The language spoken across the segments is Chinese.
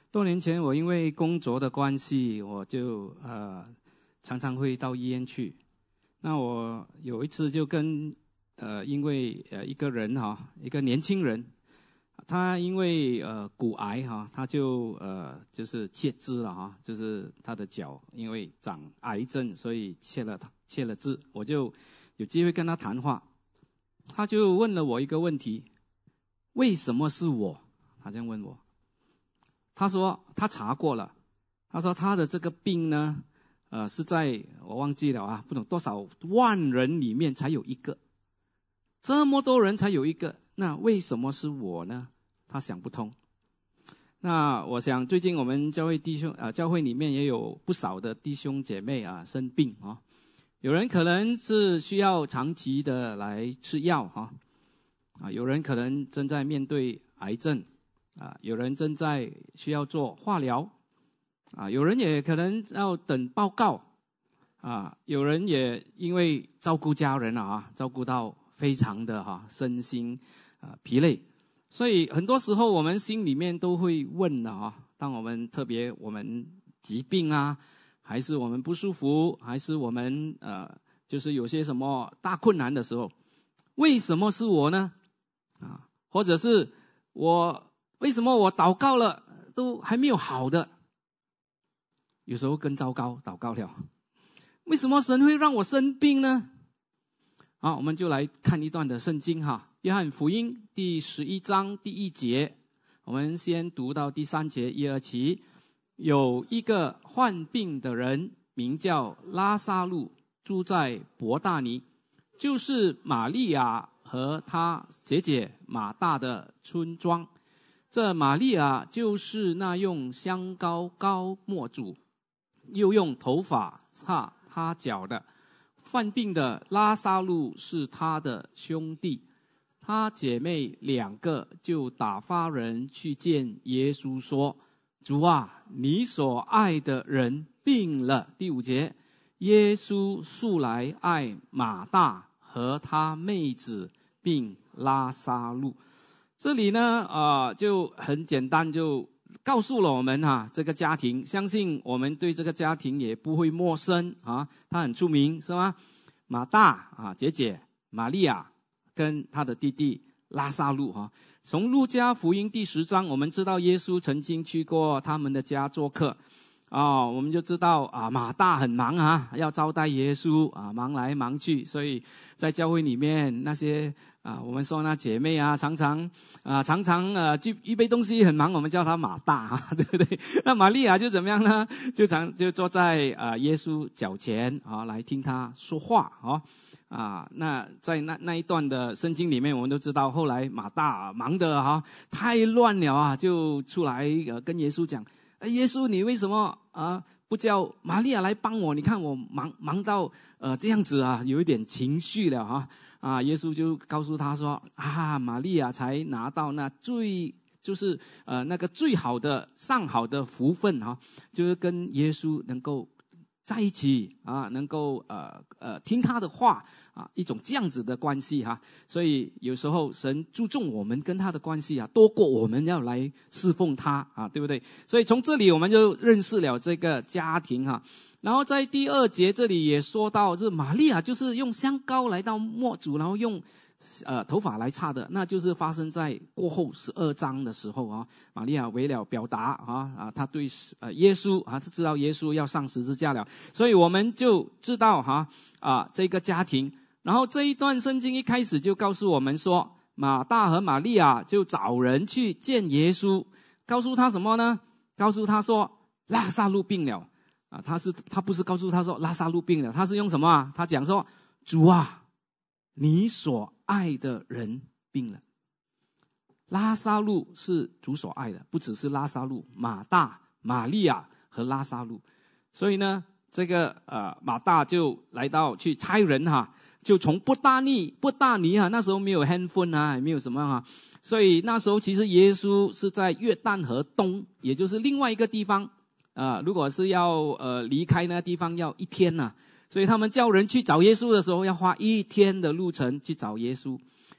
多年前，我因为工作的关系，我就常常会到医院去。那我有一次就跟因为一个人一个年轻人，他因为骨癌他就是切肢了就是他的脚因为长癌症，所以切了肢。我就有机会跟他谈话，他就问了我一个问题：为什么是我？他这样问我。他说他查过了，他说他的这个病呢，是在我忘记了不懂多少万人里面才有一个，这么多人才有一个，那为什么是我呢？他想不通。那我想最近我们教会教会里面也有不少的弟兄姐妹生病有人可能是需要长期的来吃药有人可能正在面对癌症有人正在需要做化疗有人也可能要等报告有人也因为照顾家人照顾到非常的身心疲累，所以很多时候我们心里面都会问当我们特别我们疾病还是我们不舒服，还是我们就是有些什么大困难的时候，为什么是我呢？或者是为什么我祷告了都还没有好的？有时候更糟糕，祷告了，为什么神会让我生病呢？好，我们就来看一段的圣经约翰福音第11章第1节，我们先读到第3节1、2起。有一个患病的人，名叫拉撒路，住在伯大尼，就是玛利亚和她姐姐马大的村庄。这玛利亚就是那用香膏膏抹主，又用头发擦他脚的。患病的拉撒路是他的兄弟，他姐妹2个就打发人去见耶稣说：主啊，你所爱的人病了。第5节，耶稣素来爱马大和他妹子并拉撒路。这里呢就很简单，就告诉了我们这个家庭，相信我们对这个家庭也不会陌生他很出名是吗？马大姐姐玛利亚跟他的弟弟拉撒路从路加福音第10章，我们知道耶稣曾经去过他们的家做客我们就知道马大很忙要招待耶稣忙来忙去，所以在教会里面那些我们说那姐妹常常预备东西很忙，我们叫她马大对不对？那玛利亚就怎么样呢？就坐在耶稣脚前来听他说话那在那一段的圣经里面，我们都知道后来马大忙得太乱了就出来跟耶稣讲：耶稣，你为什么不叫玛利亚来帮我？你看我忙到这样子有一点情绪了耶稣就告诉他说：玛利亚才拿到那就是那个最好的上好的福分就是跟耶稣能够在一起能够听他的话一种这样子的关系所以有时候神注重我们跟他的关系多过我们要来侍奉他对不对？所以从这里我们就认识了这个家庭然后在第2节这里也说到，这玛利亚就是用香膏来到抹主，然后用头发来擦的，那就是发生在过后12章的时候玛利亚为了表达他对耶稣他知道耶稣要上十字架了，所以我们就知道这个家庭。然后这一段圣经一开始就告诉我们说，马大和玛利亚就找人去见耶稣，告诉他什么呢？告诉他说拉撒路病了他不是告诉他说拉撒路病了，他是用什么他讲说：主啊，你所爱的人病了。拉撒路是主所爱的，不只是拉撒路，马大、玛利亚和拉撒路。所以呢，这个马大就来到去差人就从不大尼那时候没有 handphone 也没有什么所以那时候其实耶稣是在约旦河东，也就是另外一个地方如果是要离开那个地方要1天所以他们叫人去找耶稣的时候要花1天的路程去找耶稣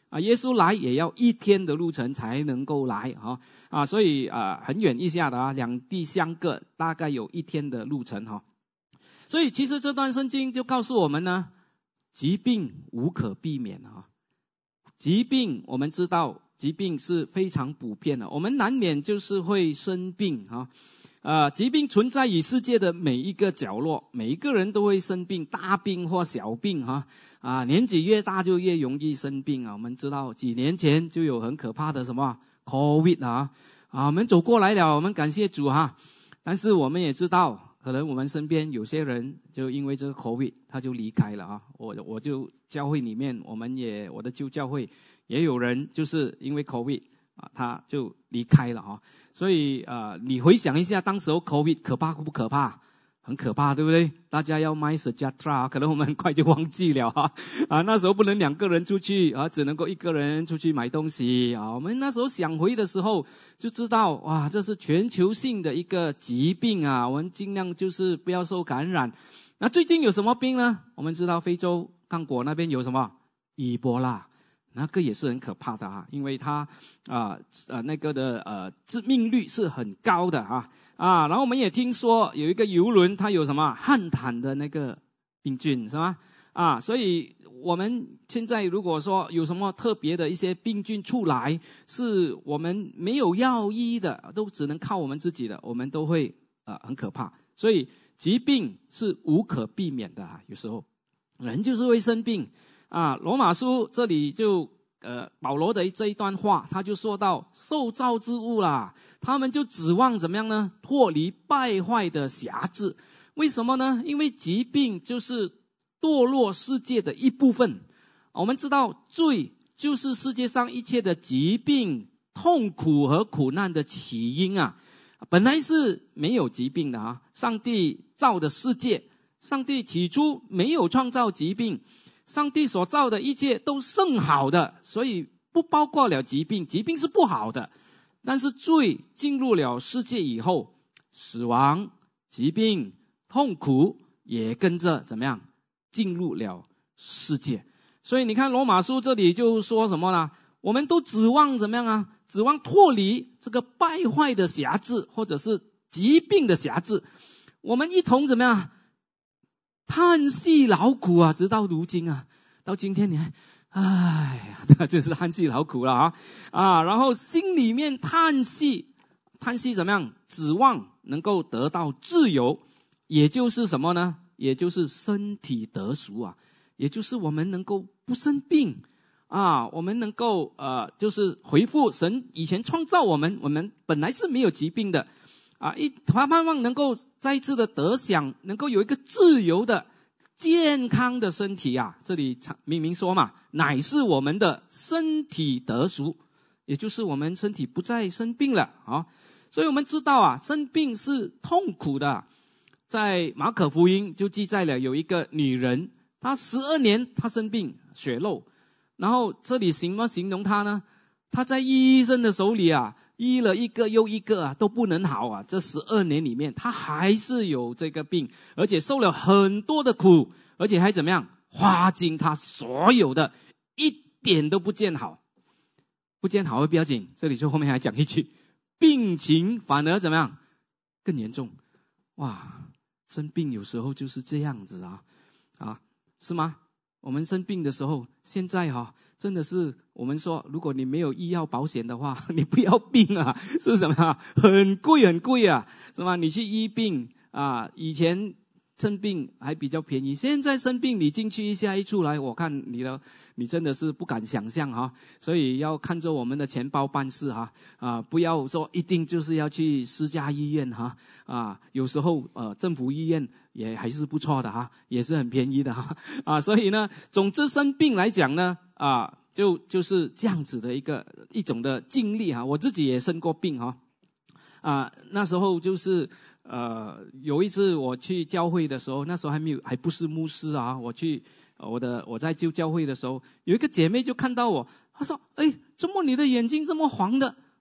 耶稣来也要1天的路程才能够来所以很远一下的两地相隔大概有1天的路程所以其实这段圣经就告诉我们呢，疾病无可避免疾病我们知道疾病是非常普遍的，我们难免就是会生病疾病存在于世界的每一个角落，每一个人都会生病，大病或小病年纪越大就越容易生病我们知道几年前就有很可怕的什么 COVID 我们走过来了，我们感谢主但是我们也知道，可能我们身边有些人就因为这个 COVID 他就离开了我就教会里面，我的旧教会也有人就是因为 COVID他就离开了所以你回想一下，当时候 COVID 可怕不可怕？很可怕，对不对？大家要买 Sejahtera 可能我们很快就忘记了那时候不能2个人出去只能够1个人出去买东西我们那时候想回的时候就知道，哇，这是全球性的一个疾病我们尽量就是不要受感染。那最近有什么病呢？我们知道非洲刚果那边有什么伊波拉，那个也是很可怕的因为它那个的致命率是很高的然后我们也听说有一个邮轮它有什么汉坦的那个病菌是吗所以我们现在如果说有什么特别的一些病菌出来，是我们没有药医的，都只能靠我们自己的，我们都会很可怕。所以疾病是无可避免的有时候人就是会生病罗马书这里就保罗的这一段话，他就说到受造之物啦，他们就指望怎么样呢？脱离败坏的辖制。为什么呢？因为疾病就是堕落世界的一部分。我们知道罪就是世界上一切的疾病、痛苦和苦难的起因本来是没有疾病的上帝造的世界，上帝起初没有创造疾病，上帝所造的一切都甚好的，所以不包括了疾病，疾病是不好的。但是罪进入了世界以后，死亡、疾病、痛苦也跟着怎么样进入了世界。所以你看罗马书这里就说什么呢？我们都指望怎么样指望脱离这个败坏的辖制，或者是疾病的辖制。我们一同怎么样叹息劳苦直到如今到今天你还哎呀，真是叹息劳苦了然后心里面叹息怎么样？指望能够得到自由，也就是什么呢？也就是身体得赎也就是我们能够不生病我们能够就是回复神以前创造我们本来是没有疾病的盼望能够再一次的得享，能够有一个自由的健康的身体这里明明说嘛，乃是我们的身体得赎，也就是我们身体不再生病了所以我们知道生病是痛苦的。在马可福音就记载了有一个女人，她12年她生病血漏，然后这里怎么形容她呢？她在医生的手里医了一个又一个都不能好这12年里面她还是有这个病，而且受了很多的苦，而且还怎么样花尽她所有的，一点都不见好。不见好会不要紧，这里就后面还讲一句，病情反而怎么样更严重。哇，生病有时候就是这样子是吗？我们生病的时候，现在真的是我们说，如果你没有医药保险的话，你不要病是什么很贵很贵是吗？你去医病以前生病还比较便宜，现在生病你进去一下一出来，我看你真的是不敢想象所以要看着我们的钱包办事不要说一定就是要去私家医院有时候政府医院也还是不错的也是很便宜的所以呢，总之生病来讲呢就是这样子的一种的经历我自己也生过病那时候就是有一次我去教会的时候，那时候还不是牧师我在教会的时候，有一个姐妹就看到我，她说：“怎么你的眼睛这么黄的？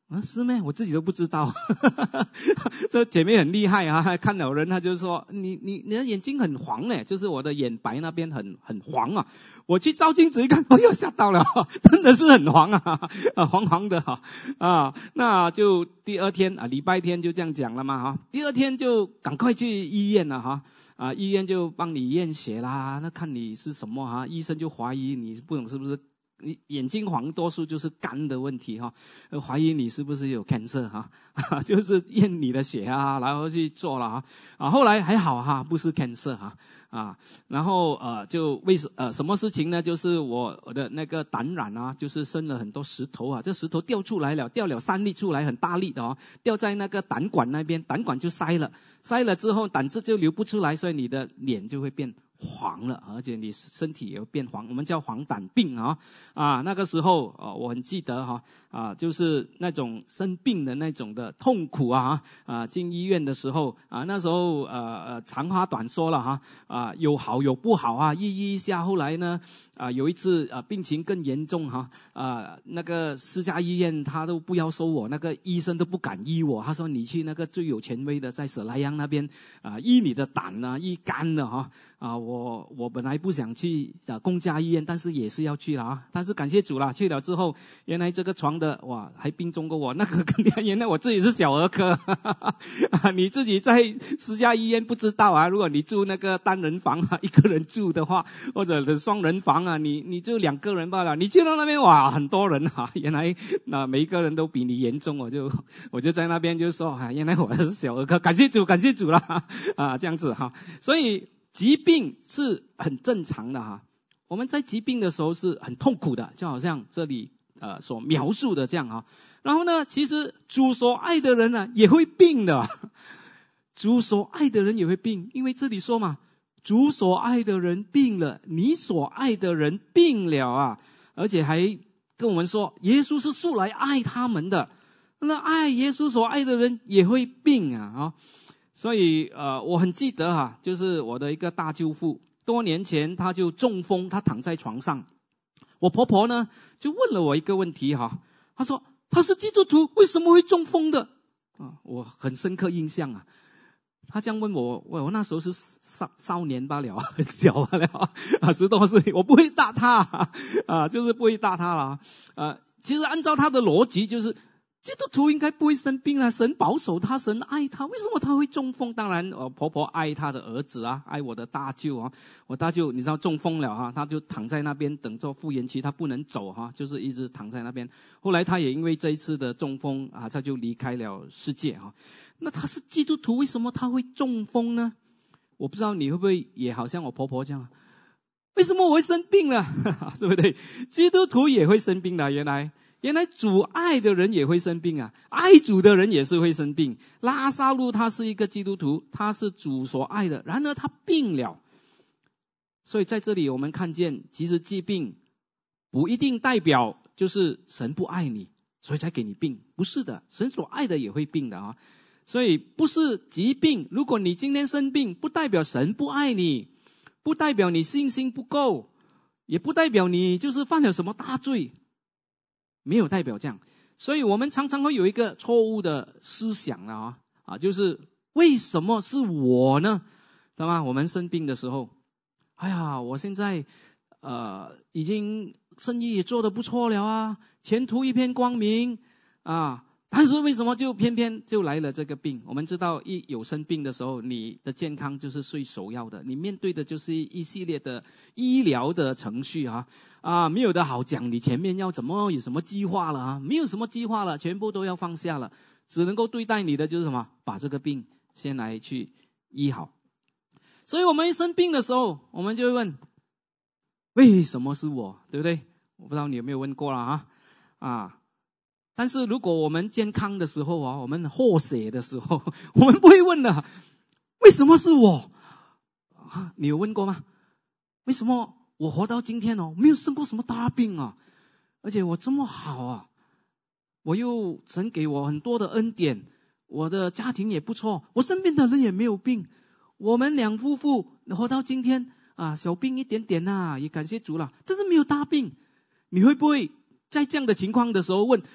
是咩？我自己都不知道。这姐妹很厉害啊，看了人她就说你的眼睛很黄呢，就是我的眼白那边很黄啊。我去照镜子一看，哎呦吓到了，真的是很黄啊，黄黄的啊。那就第二天啊，礼拜天就这样讲了嘛哈。第二天就赶快去医院了哈。医院就帮你验血啦，那看你是什么哈，医生就怀疑你不懂是不是。你眼睛黄多数就是肝的问题哈，怀疑你是不是有 cancer 哈，就是验你的血啊，然后去做了哈，后来还好哈，不是 cancer 哈，然后就什么事情呢？就是我的那个胆染啊，就是生了很多石头啊，这石头掉出来了，掉了3粒出来，很大粒的哦，掉在那个胆管那边，胆管就塞了之后胆汁就流不出来，所以你的脸就会变黄了，而且你身体也会变黄，我们叫黄疸病那个时候我很记得就是那种生病的那种的痛苦进医院的时候那时候长话短说了有好有不好医一下，后来呢有一次病情更严重那个私家医院他都不要收我，那个医生都不敢医我，他说你去那个最有权威的在舍莱央那边医你的胆医肝的我本来不想去公家医院，但是也是要去了但是感谢主了，去了之后原来这个床的哇还病重过我，那个原来我自己是小儿科你自己在私家医院不知道如果你住那个单人房一个人住的话，或者是双人房你就2个人罢了，你去到那边哇很多人原来每一个人都比你严重，我就在那边就说原来我是小儿科，感谢主了这样子所以疾病是很正常的我们在疾病的时候是很痛苦的，就好像这里所描述的这样然后呢，其实主所爱的人也会病的，主所爱的人也会病，因为这里说嘛，主所爱的人病了，你所爱的人病了而且还跟我们说，耶稣是素来爱他们的，那爱耶稣所爱的人也会病所以我很记得就是我的一个大舅父，多年前他就中风，他躺在床上，我婆婆呢就问了我一个问题她说他是基督徒为什么会中风的我很深刻印象他这样问我那时候是少年罢了很小罢了10多岁，我不会打他就是不会打他了其实按照他的逻辑就是基督徒应该不会生病神保守他，神爱他，为什么他会中风？当然婆婆爱他的儿子爱我的大舅我大舅你知道中风了他就躺在那边等做复原期，他不能走就是一直躺在那边，后来他也因为这一次的中风他就离开了世界那他是基督徒，为什么他会中风呢？我不知道你会不会也好像我婆婆这样为什么我会生病了对不对？基督徒也会生病的，原来主爱的人也会生病爱主的人也是会生病。拉撒路他是一个基督徒，他是主所爱的，然而他病了。所以在这里我们看见，其实疾病不一定代表就是神不爱你所以才给你病，不是的，神所爱的也会病的所以不是疾病，如果你今天生病，不代表神不爱你，不代表你信心不够，也不代表你就是犯了什么大罪，没有代表这样。所以我们常常会有一个错误的思想就是为什么是我呢？知道吗？我们生病的时候，我现在已经生意也做得不错了前途一片光明但是为什么就偏偏就来了这个病？我们知道一有生病的时候，你的健康就是最首要的，你面对的就是一系列的医疗的程序没有的好讲，你前面要怎么有什么计划了没有什么计划了，全部都要放下了，只能够对待你的就是什么？把这个病先来去医好。所以我们一生病的时候，我们就会问为什么是我，对不对？我不知道你有没有问过了但是如果我们健康的时候我们活血的时候，我们不会问的为什么是我你有问过吗？为什么我活到今天没有生过什么大病而且我这么好我又神给我很多的恩典，我的家庭也不错，我身边的人也没有病，我们2夫妇活到今天小病一点点也感谢主了，但是没有大病。你会不会在这样的情况的时候问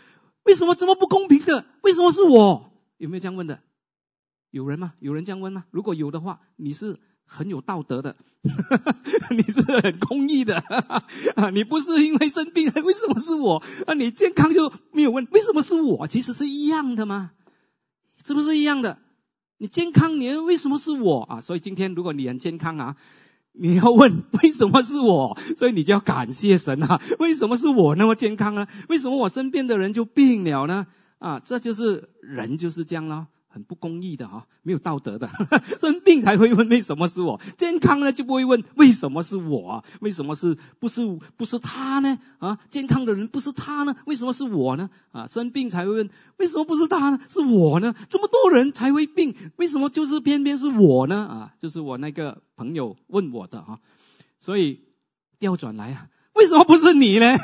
为什么这么不公平的？为什么是我？有没有这样问的？有人吗？有人这样问吗？如果有的话，你是很有道德的你是很公义的你不是因为生病为什么是我你健康就没有问为什么是我？其实是一样的嘛，是不是一样的？你健康你为什么是我所以今天如果你很健康你要问为什么是我，所以你就要感谢神为什么是我那么健康呢？为什么我身边的人就病了呢？这就是人就是这样咯，很不公义的没有道德的生病才会问为什么是我，健康呢就不会问为什么是我为什么不是他呢健康的人不是他呢？为什么是我呢？生病才会问为什么不是他呢？是我呢？这么多人才会病，为什么就是偏偏是我呢？就是我那个朋友问我的所以调转来为什么不是你呢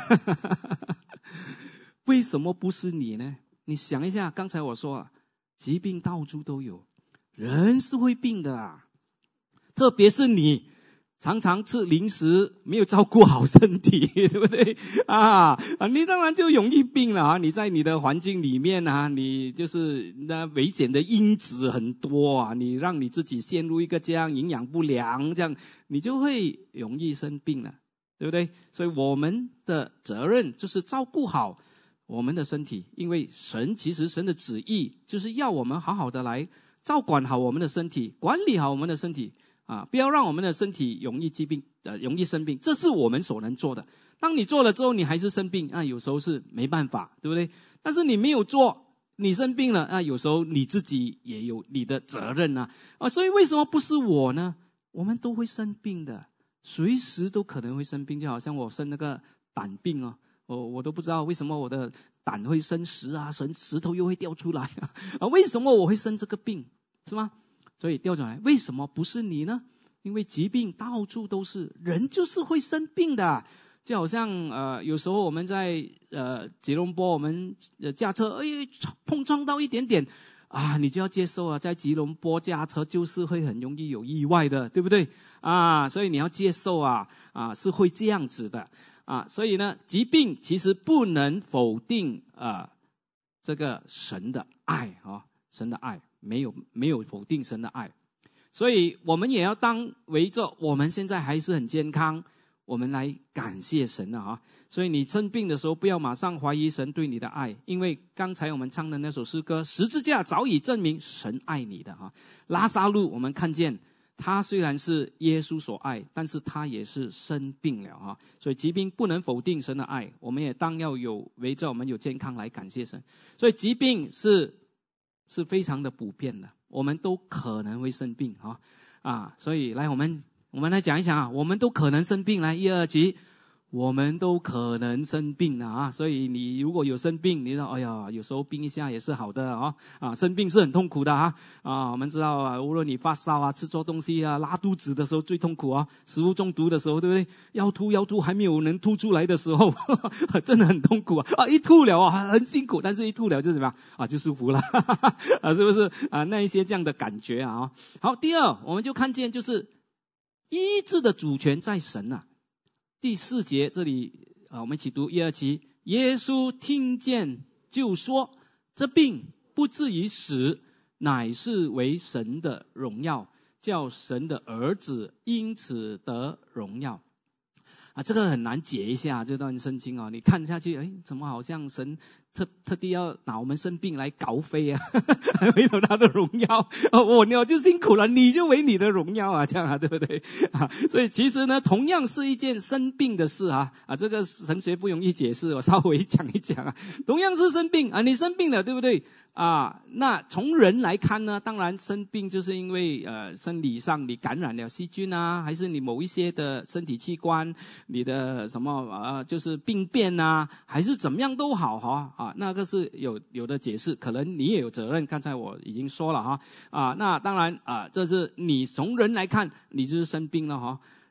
为什么不是你呢？你想一下，刚才我说疾病到处都有，人是会病的特别是你常常吃零食，没有照顾好身体对不对你当然就容易病了你在你的环境里面你就是那危险的因子很多你让你自己陷入一个这样营养不良，这样你就会容易生病了，对不对？所以我们的责任就是照顾好我们的身体，因为其实神的旨意就是要我们好好的来照管好我们的身体，管理好我们的身体不要让我们的身体容易疾病容易生病，这是我们所能做的。当你做了之后你还是生病有时候是没办法，对不对？但是你没有做，你生病了有时候你自己也有你的责任所以为什么不是我呢？我们都会生病的，随时都可能会生病，就好像我生那个胆病我都不知道为什么我的胆会生石石头又会掉出来为什么我会生这个病，是吗？所以调转来，为什么不是你呢？因为疾病到处都是，人就是会生病的。就好像有时候我们在吉隆坡我们驾车碰撞到一点点你就要接受在吉隆坡驾车就是会很容易有意外的，对不对所以你要接受是会这样子的所以呢，疾病其实不能否定这个神的爱神的爱没有否定神的爱，所以我们也要当围着我们现在还是很健康，我们来感谢神所以你生病的时候不要马上怀疑神对你的爱，因为刚才我们唱的那首诗歌，十字架早已证明神爱你的拉撒路我们看见他虽然是耶稣所爱，但是他也是生病了所以疾病不能否定神的爱，我们也当要围着我们有健康来感谢神。所以疾病是非常的普遍的，我们都可能会生病所以来我们来讲一讲我们都可能生病。来1、2集，我们都可能生病了所以你如果有生病，你知道哎呀有时候病一下也是好的生病是很痛苦的我们知道无论你发烧吃错东西拉肚子的时候最痛苦食物中毒的时候，对不对？要吐还没有能吐出来的时候真的很痛苦一吐了很辛苦，但是一吐了就怎么样就舒服了是不是那一些这样的感觉好，第二我们就看见就是医治的主权在神第4节这里我们一起读1、2集。耶稣听见就说，这病不至于死，乃是为神的荣耀，叫神的儿子因此得荣耀这个很难解一下这段圣经你看下去怎么好像神特地要拿我们生病来搞飞为了他的荣耀我就辛苦了，你就为你的荣耀这样对不对所以其实呢同样是一件生病的事这个神学不容易解释，我稍微讲一讲同样是生病你生病了，对不对那从人来看呢，当然生病就是因为生理上你感染了细菌还是你某一些的身体器官你的什么就是病变还是怎么样都好那个是有的解释，可能你也有责任，刚才我已经说了那当然这是你从人来看你就是生病了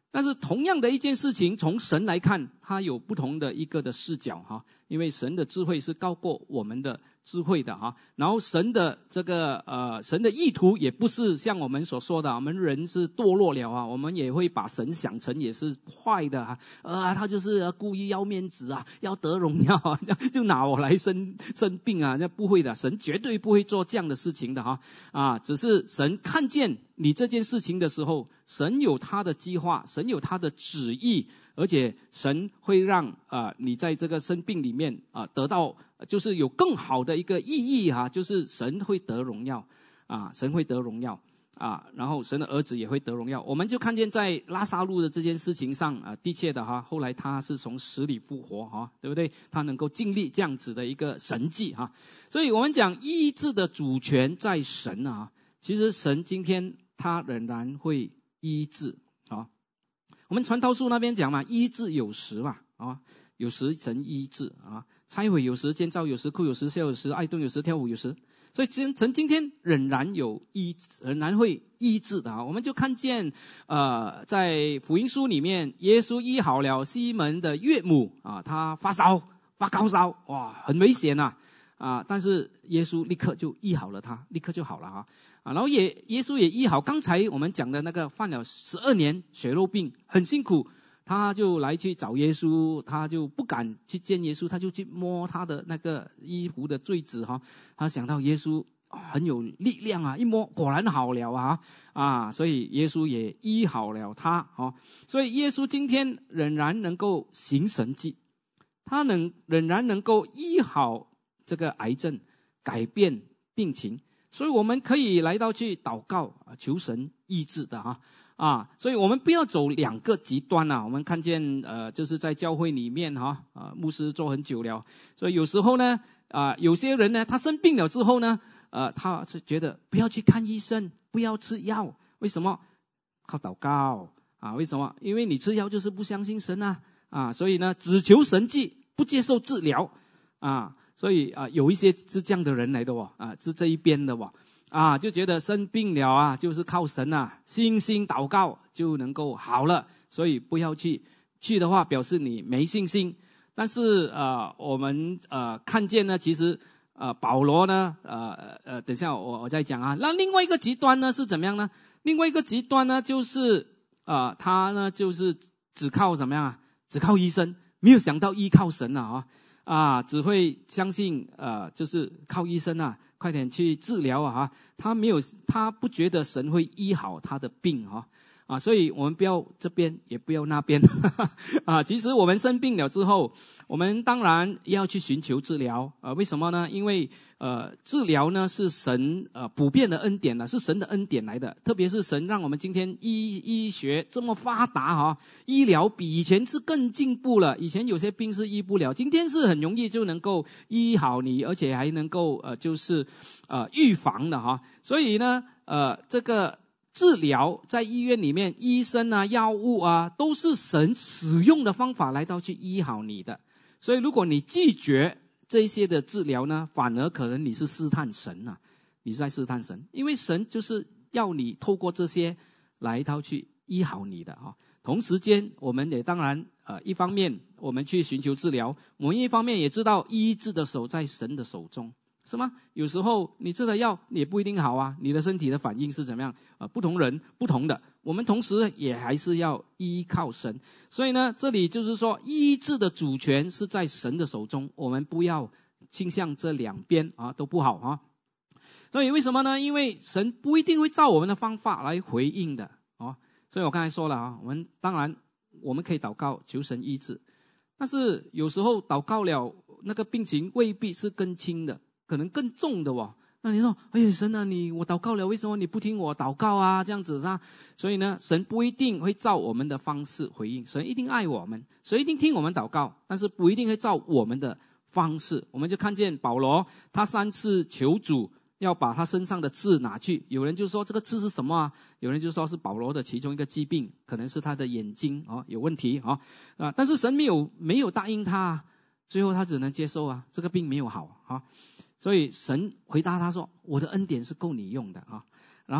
但是同样的一件事情，从神来看，它有不同的一个的视角哈，因为神的智慧是高过我们的智慧的哈。然后神的这个神的意图也不是像我们所说的，我们人是堕落了啊，我们也会把神想成也是坏的他就是故意要面子啊，要得荣耀啊，就拿我来生病啊，那不会的，神绝对不会做这样的事情的哈只是神看见你这件事情的时候，神有他的计划，神有他的旨意，而且神会让你在这个生病里面得到就是有更好的一个意义就是神会得荣耀神会得荣耀然后神的儿子也会得荣耀。我们就看见在拉撒路的这件事情上的确的后来他是从死里复活对不对？他能够经历这样子的一个神迹所以我们讲医治的主权在神其实神今天他仍然会医治我们传道书那边讲嘛，医治有时嘛有时神医治拆毁有时，建造有时，哭有时，笑有时，爱动有时，跳舞有时。所以神今天仍然有仍然会医治的我们就看见在福音书里面，耶稣医好了西门的岳母他发高烧，哇，很危险但是耶稣立刻就医好了他，立刻就好了然后耶稣也医好刚才我们讲的那个犯了12年血肉病，很辛苦，他就来去找耶稣，他就不敢去见耶稣，他就去摸他的那个衣服的坠子他想到耶稣很有力量一摸果然好了所以耶稣也医好了他所以耶稣今天仍然能够行神迹，他仍然能够医好这个癌症，改变病情，所以我们可以来到去祷告求神医治的所以我们不要走两个极端我们看见就是在教会里面牧师做很久了，所以有时候呢有些人呢他生病了之后呢他是觉得不要去看医生，不要吃药，为什么？靠祷告为什么？因为你吃药就是不相信神所以呢只求神迹，不接受治疗所以有一些是这样的人来的是这一边的就觉得生病了就是靠神信心祷告就能够好了，所以不要去的话表示你没信心。但是我们看见呢，其实保罗呢等一下我再讲那另外一个极端呢是怎么样呢？另外一个极端呢就是他呢就是只靠怎么样只靠医生，没有想到依靠神只会相信就是靠医生快点去治疗他不觉得神会医好他的病所以我们不要这边也不要那边其实我们生病了之后，我们当然要去寻求治疗为什么呢？因为治疗呢是神普遍的恩典是神的恩典来的，特别是神让我们今天医学这么发达医疗比以前是更进步了，以前有些病是医不了，今天是很容易就能够医好你，而且还能够就是预防的所以呢这个治疗在医院里面，医生药物都是神使用的方法来到去医好你的。所以如果你拒绝这些的治疗呢，反而可能你是试探神你是在试探神，因为神就是要你透过这些来到去医好你的同时间我们也当然一方面我们去寻求治疗，我们一方面也知道医治的手在神的手中，是吗？有时候你吃了药也不一定好你的身体的反应是怎么样不同人不同的，我们同时也还是要依靠神。所以呢这里就是说医治的主权是在神的手中，我们不要倾向这两边都不好所以为什么呢？因为神不一定会照我们的方法来回应的所以我刚才说了我们当然我们可以祷告求神医治，但是有时候祷告了那个病情未必是更轻的，可能更重的那你说神我祷告了，为什么你不听我祷告这样子所以呢神不一定会照我们的方式回应，神一定爱我们，神一定听我们祷告，但是不一定会照我们的方式。我们就看见保罗他3次求主要把他身上的刺拿去，有人就说这个刺是什么有人就说是保罗的其中一个疾病，可能是他的眼睛有问题但是神没有答应他最后他只能接受这个病没有好所以神回答他说我的恩典是够你用的然后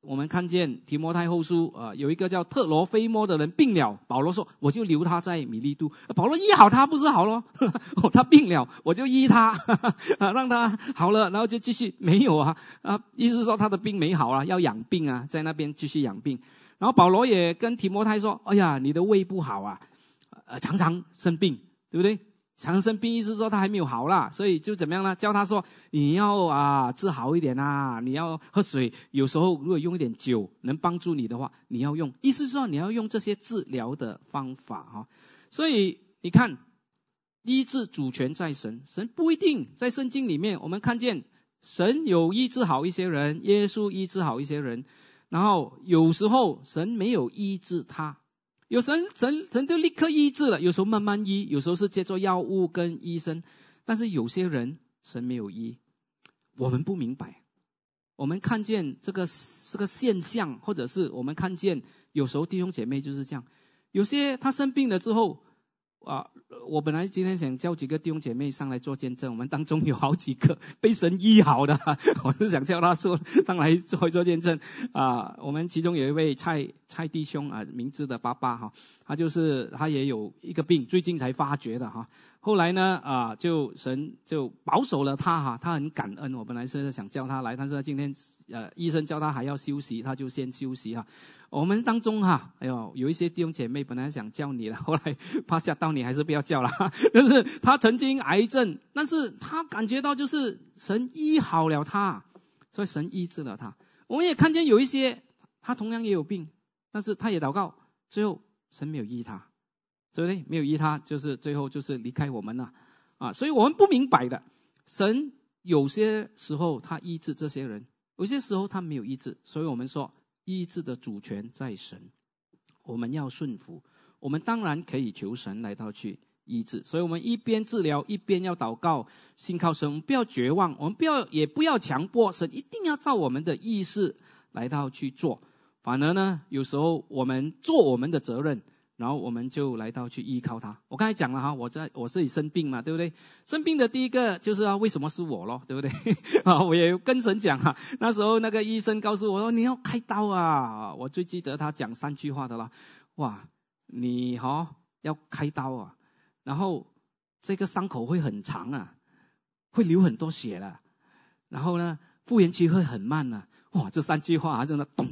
我们看见提摩太后书有一个叫特罗菲摩的人病了，保罗说我就留他在米利都，保罗医好他不是好咯他病了我就医他让他好了，然后就继续没有意思说他的病没好啊，要养病啊，在那边继续养病。然后保罗也跟提摩太说，哎呀你的胃不好啊，常常生病，对不对？常生病意思说他还没有好啦，所以就怎么样呢？叫他说你要治好一点啊，你要喝水，有时候如果用一点酒能帮助你的话，你要用，意思是说你要用这些治疗的方法所以你看，医治主权在神，神不一定在圣经里面我们看见神有医治好一些人，耶稣医治好一些人，然后有时候神没有医治他，有神就立刻医治了，有时候慢慢医，有时候是借助药物跟医生，但是有些人神没有医，我们不明白。我们看见这个现象，或者是我们看见有时候弟兄姐妹就是这样，有些他生病了之后我本来今天想叫几个弟兄姐妹上来做见证，我们当中有好几个被神医好的我是想叫他说上来做见证我们其中有一位蔡弟兄名字的爸爸他也有一个病，最近才发觉的后来呢就神就保守了他他很感恩。我本来是想叫他来，但是今天医生叫他还要休息，他就先休息我们当中有一些弟兄姐妹本来想叫你了，后来怕吓到你，还是不要叫了就是他曾经癌症，但是他感觉到就是神医好了他，所以神医治了他。我们也看见有一些他同样也有病，但是他也祷告，最后神没有医他，对不对？没有医他，就是最后就是离开我们了所以我们不明白的，神有些时候他医治这些人，有些时候他没有医治，所以我们说医治的主权在神，我们要顺服。我们当然可以求神来到去医治，所以我们一边治疗一边要祷告，信靠神，我们不要绝望，我们也不要强迫神一定要照我们的意思来到去做。反而呢，有时候我们做我们的责任，然后我们就来到去依靠他。我刚才讲了我自己生病嘛，对不对？生病的第一个就是为什么是我咯，对不对我也跟神讲那时候那个医生告诉我说你要开刀我最记得他讲3句话的啦。哇，你要开刀然后这个伤口会很长会流很多血了，然后呢复原期会很慢哇，这3句话真的咚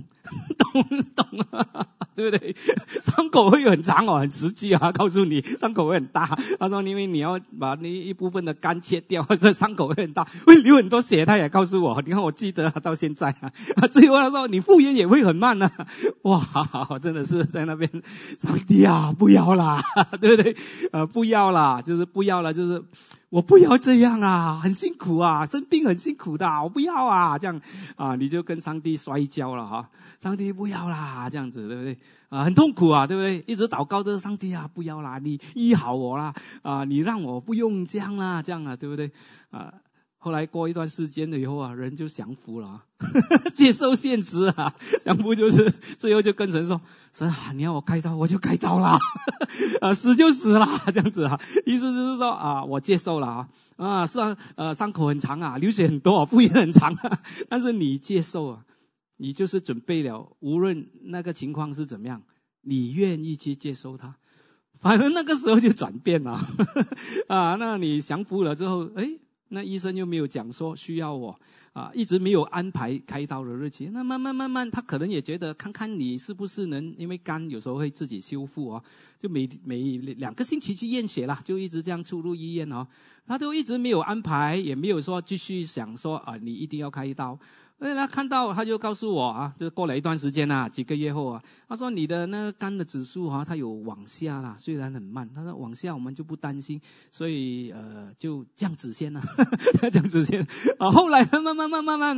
对不对？伤口会很长很实际告诉你伤口会很大。他说因为你要把你一部分的肝切掉，这伤口会很大，会流很多血，他也告诉我。你看我记得到现在最后他说你复原也会很慢哇，真的是在那边上帝不要啦对不对不要啦，就是不要了，就是我不要这样很辛苦生病很辛苦的我不要这样你就跟上帝摔跤了上帝不要啦，这样子对不对很痛苦对不对？一直祷告着上帝不要啦，你医好我啦你让我不用这样啦，这样对不对后来过一段时间了以后人就降服了接受现实降服就是最后就跟神说神你要我开刀我就开刀啦死就死啦，这样子意思就是说我接受了是伤口很长流血很多复原很长但是你接受你就是准备了，无论那个情况是怎么样，你愿意去接受它，反正那个时候就转变了那你降服了之后那医生又没有讲说需要我一直没有安排开刀的日期，那慢慢他可能也觉得看看你是不是能，因为肝有时候会自己修复就每2个星期去验血啦，就一直这样出入医院他都一直没有安排，也没有说继续想说你一定要开刀。他看到他就告诉我就过了一段时间几个月后他说你的那个肝的指数它有往下啦，虽然很慢，他说往下我们就不担心，所以就这样子先这样子先后来慢慢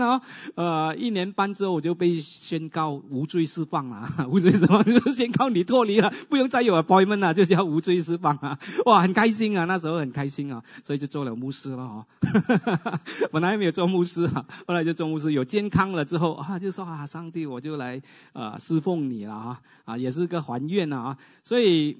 1年半之后我就被宣告无罪释放了无罪释放就是宣告你脱离了，不用再有 appointment 就叫无罪释放哇，很开心那时候很开心所以就做了牧师了本来没有做牧师后来就做牧师，有健康了之后就说上帝我就来侍奉你了也是个还愿所以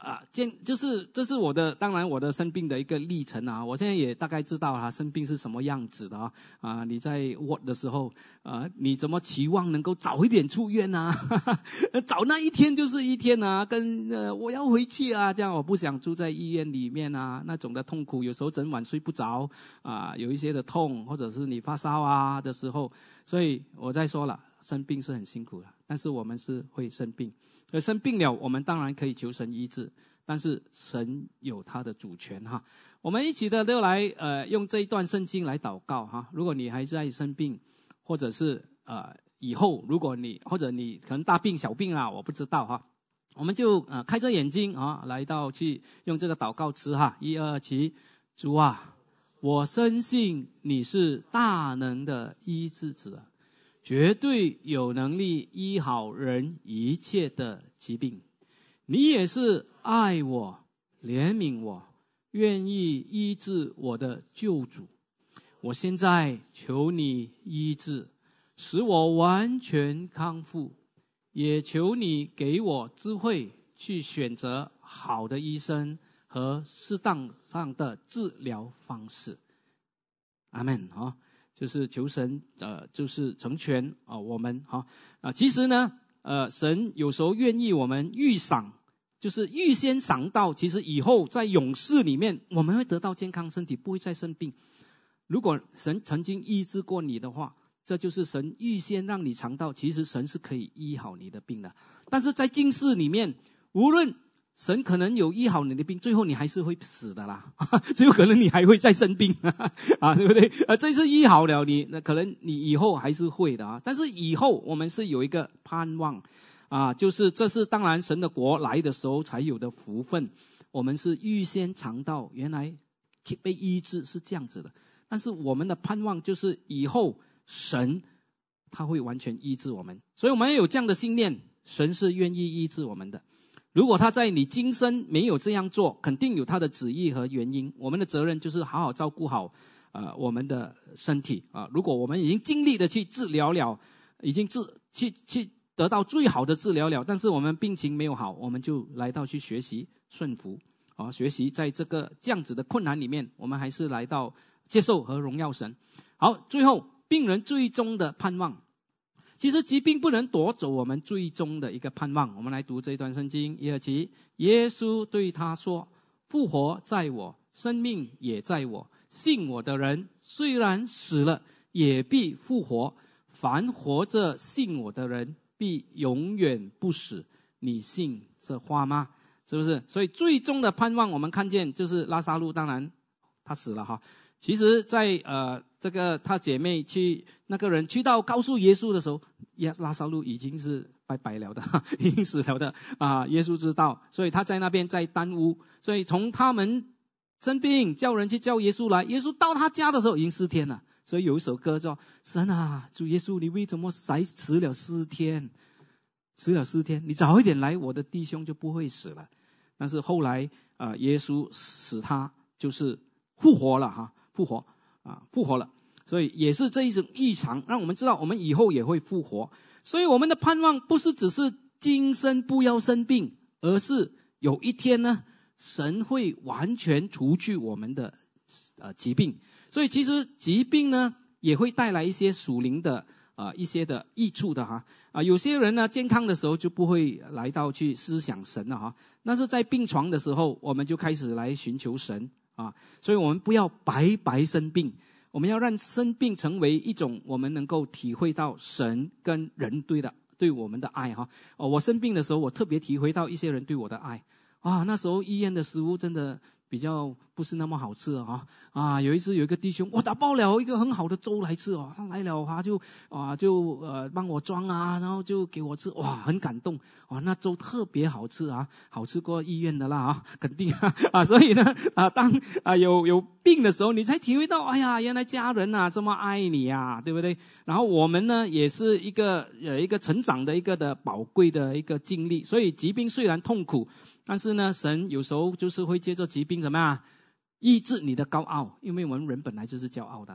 就是这是当然我的生病的一个历程啊。我现在也大概知道生病是什么样子的你在 ward 的时候你怎么期望能够早一点出院啊？早那一天就是一天啊，跟我要回去啊，这样我不想住在医院里面啊，那种的痛苦，有时候整晚睡不着有一些的痛，或者是你发烧的时候，所以我再说了，生病是很辛苦的，但是我们是会生病。所以生病了，我们当然可以求神医治，但是神有他的主权我们一起的都来用这一段圣经来祷告如果你还在生病，或者是以后如果你或者你可能大病小病我不知道我们就开着眼睛来到去用这个祷告词1、2起。主啊，我深信你是大能的医治者，绝对有能力医好人一切的疾病。你也是爱我、怜悯我、愿意医治我的救主。我现在求你医治，使我完全康复，也求你给我智慧去选择好的医生和适当上的治疗方式。阿们就是求神就是成全我们其实呢神有时候愿意我们预赏，就是预先赏到，其实以后在永世里面我们会得到健康身体，不会再生病。如果神曾经医治过你的话，这就是神预先让你尝到，其实神是可以医好你的病的。但是在今世里面，无论神可能有医好你的病，最后你还是会死的啦，最后可能你还会再生病对不对？这次医好了你，那可能你以后还是会的但是以后我们是有一个盼望就是这是当然神的国来的时候才有的福分，我们是预先尝到原来被医治是这样子的。但是我们的盼望就是以后神他会完全医治我们，所以我们要有这样的信念，神是愿意医治我们的。如果他在你今生没有这样做，肯定有他的旨意和原因。我们的责任就是好好照顾好我们的身体如果我们已经尽力的去治疗了，已经去得到最好的治疗了，但是我们病情没有好，我们就来到去学习顺服学习在这样子的困难里面，我们还是来到接受和荣耀神。好，最后病人最终的盼望，其实疾病不能夺走我们最终的一个盼望。我们来读这一段圣经1、2起。耶稣对他说，复活在我，生命也在我，信我的人虽然死了也必复活，凡活着信我的人必永远不死。你信这话吗？是不是？所以最终的盼望我们看见就是拉撒路，当然他死了其实在这个他姐妹去那个人去到告诉耶稣的时候，拉撒路已经是拜拜了的已经死了的耶稣知道，所以他在那边在耽误。所以从他们生病叫人去叫耶稣来，耶稣到他家的时候已经4天了。所以有一首歌叫神啊，主耶稣，你为什么才迟了4天？迟了4天，你早一点来，我的弟兄就不会死了。但是后来耶稣使他就是复活了复活了。所以也是这一种异常，让我们知道我们以后也会复活。所以我们的盼望不是只是今生不要生病，而是有一天呢，神会完全除去我们的疾病。所以其实疾病呢也会带来一些属灵的一些的益处的有些人呢健康的时候就不会来到去思想神了那是在病床的时候我们就开始来寻求神所以我们不要白白生病，我们要让生病成为一种我们能够体会到神跟人对我们的爱我生病的时候，我特别体会到一些人对我的爱那时候医院的食物真的比较不是那么好吃有一次有一个弟兄，我打包了一个很好的粥来吃他来了他就帮我装然后就给我吃很感动那粥特别好吃好吃过医院的啦肯定所以呢当有病的时候，你才体会到哎呀，原来家人这么爱你对不对？然后我们呢也是一个成长的一个的宝贵的一个经历。所以疾病虽然痛苦，但是呢神有时候就是会借着疾病怎么样医治你的高傲，因为我们人本来就是骄傲的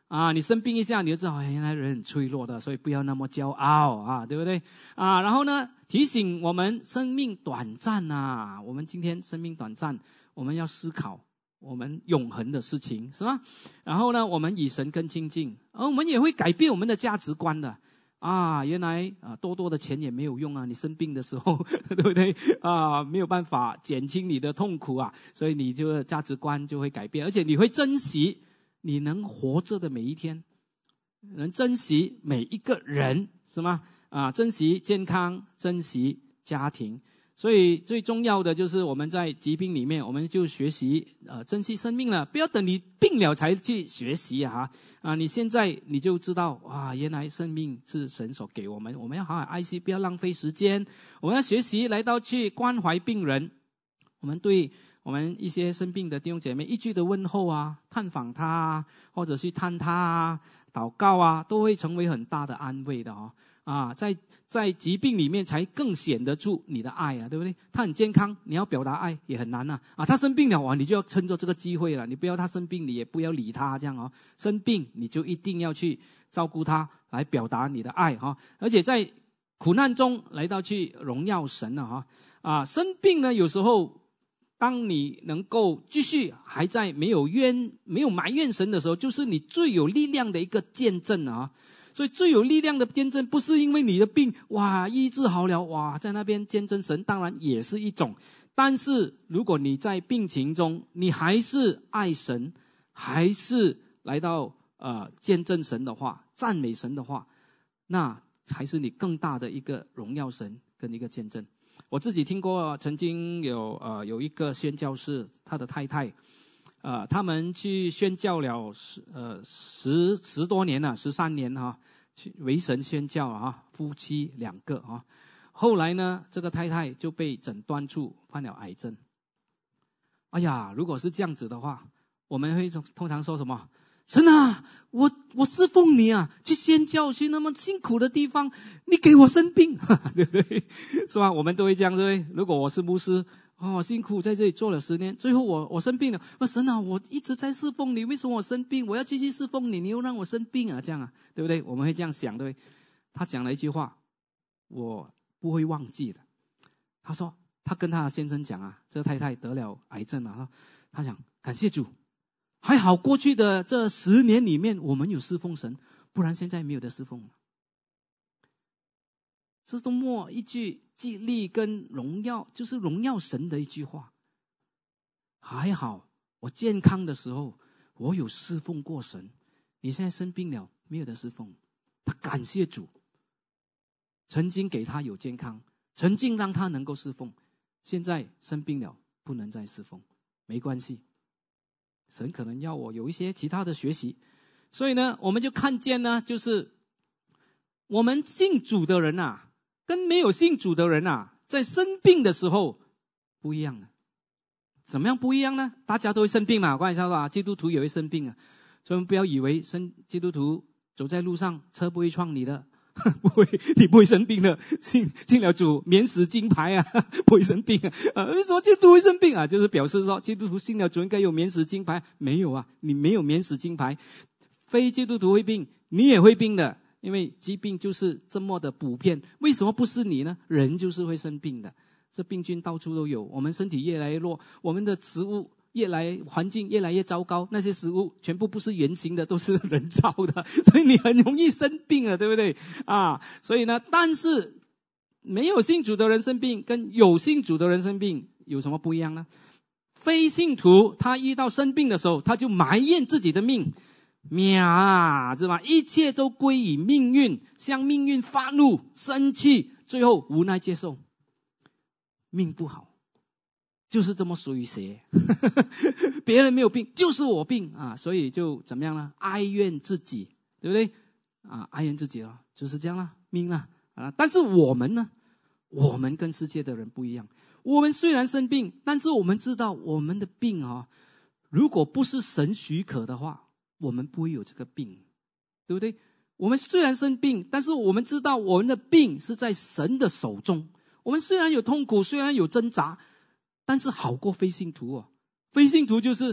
你生病一下，你就知道原来人很脆弱的，所以不要那么骄傲对不对然后呢，提醒我们生命短暂我们今天生命短暂，我们要思考我们永恒的事情，是吗？然后呢，我们与神更亲近，而我们也会改变我们的价值观的原来多的钱也没有用你生病的时候对不对没有办法减轻你的痛苦所以你就价值观就会改变，而且你会珍惜你能活着的每一天，能珍惜每一个人，是吗？珍惜健康，珍惜家庭。所以最重要的就是我们在疾病里面，我们就学习珍惜生命了，不要等你病了才去学习你现在你就知道原来生命是神所给我们，我们要好好爱惜，不要浪费时间。我们要学习来到去关怀病人，我们对我们一些生病的弟兄姐妹一句的问候探访他或者去探他祷告都会成为很大的安慰的在疾病里面才更显得出你的爱对不对？他很健康，你要表达爱也很难他生病了你就要趁着这个机会了，你不要他生病你也不要理他这样生病你就一定要去照顾他，来表达你的爱而且在苦难中来到去荣耀神生病呢，有时候当你能够继续还在没有埋怨神的时候，就是你最有力量的一个见证所以最有力量的见证不是因为你的病医治好了在那边见证神，当然也是一种，但是如果你在病情中你还是爱神，还是来到见证神的话，赞美神的话，那才是你更大的一个荣耀神跟一个见证。我自己听过曾经有一个宣教士，他的太太他们去宣教了十多年了，13年去为神宣教夫妻2个后来呢，这个太太就被诊断出患了癌症。哎呀，如果是这样子的话，我们会通常说什么？神我侍奉你去宣教，去那么辛苦的地方，你给我生病对不对？是吧？我们都会这样，对不对？如果我是牧师辛苦在这里做了10年，最后我生病了，神我一直在侍奉你，为什么我生病？我要继续侍奉你，你又让我生病这样对不对？我们会这样想，对不对？他讲了一句话我不会忘记的，他说他跟他的先生讲这个太太得了癌症他讲感谢主，还好过去的这10年里面我们有侍奉神，不然现在没有得侍奉了。这是多么一句激励跟荣耀，就是荣耀神的一句话。还好我健康的时候我有侍奉过神，你现在生病了没有得侍奉，他感谢主曾经给他有健康，曾经让他能够侍奉，现在生病了不能再侍奉，没关系，神可能要我有一些其他的学习。所以呢，我们就看见呢，就是我们信主的人跟没有信主的人在生病的时候不一样的。怎么样不一样呢？大家都会生病嘛，我刚才说基督徒也会生病所以我们不要以为基督徒走在路上车不会撞你的不会，你不会生病的，信了主免死金牌不会生病为什么基督徒会生病就是表示说基督徒信了主应该有免死金牌，没有你没有免死金牌，非基督徒会病你也会病的，因为疾病就是这么的普遍。为什么不是你呢？人就是会生病的，这病菌到处都有，我们身体越来越弱，我们的食物环境越来越糟糕，那些食物全部不是原型的，都是人造的，所以你很容易生病了，对不对所以呢，但是没有信主的人生病跟有信主的人生病有什么不一样呢？非信徒他遇到生病的时候，他就埋怨自己的命是吧？一切都归于命运，向命运发怒生气，最后无奈接受命不好，就是这么属于谁别人没有病就是我病所以就怎么样呢？哀怨自己，对不对哀怨自己就是这样啦，命但是我们呢，我们跟世界的人不一样，我们虽然生病，但是我们知道我们的病如果不是神许可的话，我们不会有这个病，对不对？我们虽然生病，但是我们知道我们的病是在神的手中，我们虽然有痛苦，虽然有挣扎，但是好过非信徒非信徒就是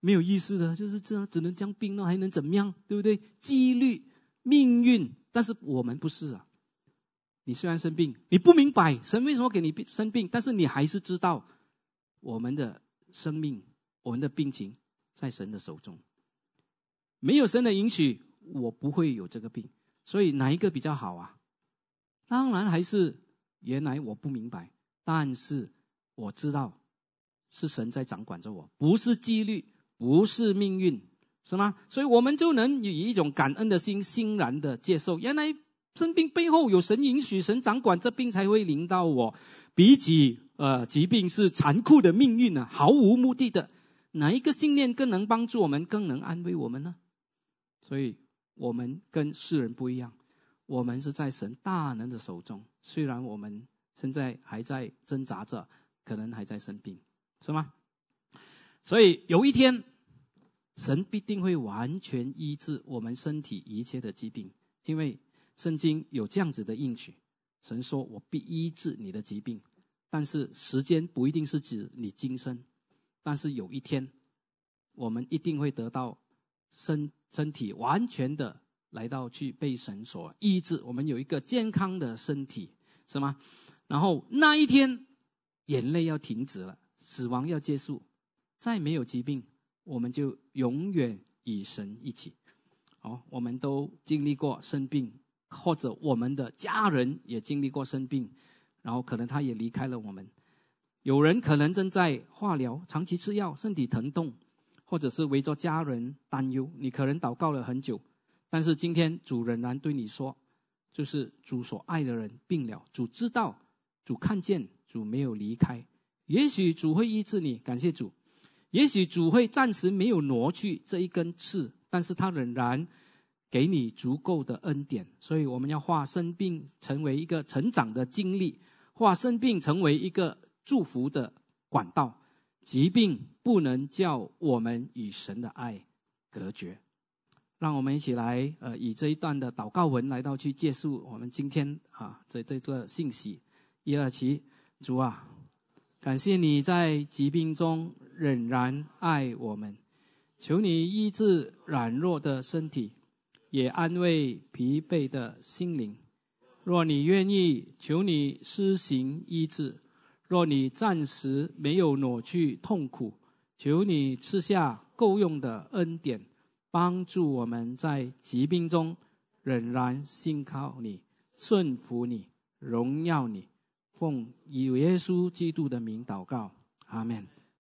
没有意思的，就是这样，只能这样病了，还能怎么样？对不对？几率、命运，但是我们不是啊。你虽然生病，你不明白神为什么给你生病，但是你还是知道我们的生命、我们的病情在神的手中。没有神的允许，我不会有这个病。所以哪一个比较好啊？当然还是原来我不明白，但是我知道是神在掌管着我，不是几率，不是命运，是吗？所以我们就能以一种感恩的心欣然的接受，原来生病背后有神允许，神掌管，这病才会临到我。比起疾病是残酷的命运啊，毫无目的的，哪一个信念更能帮助我们，更能安慰我们呢？所以我们跟世人不一样，我们是在神大能的手中，虽然我们现在还在挣扎着，可能还在生病，是吗？所以有一天神必定会完全医治我们身体一切的疾病，因为圣经有这样子的应许，神说我必医治你的疾病，但是时间不一定是指你今生，但是有一天我们一定会得到身体完全的来到去被神所医治，我们有一个健康的身体，是吗？然后那一天眼泪要停止了，死亡要结束，再没有疾病，我们就永远与神一起。我们都经历过生病，或者我们的家人也经历过生病，然后可能他也离开了我们。有人可能正在化疗，长期吃药，身体疼痛，或者是为着家人担忧，你可能祷告了很久，但是今天主仍然对你说，就是主所爱的人病了，主知道，主看见，主没有离开。也许主会医治你，感谢主。也许主会暂时没有挪去这一根刺，但是他仍然给你足够的恩典。所以我们要化生病成为一个成长的经历，化生病成为一个祝福的管道。疾病不能叫我们与神的爱隔绝。让我们一起来以这一段的祷告文来到去结束我们今天这个信息。一二七，主啊，感谢你在疾病中仍然爱我们，求你医治软弱的身体，也安慰疲惫的心灵。若你愿意，求你施行医治；若你暂时没有挪去痛苦，求你赐下够用的恩典，帮助我们在疾病中仍然信靠你，顺服你，荣耀你。奉以耶稣基督的名祷告，阿们。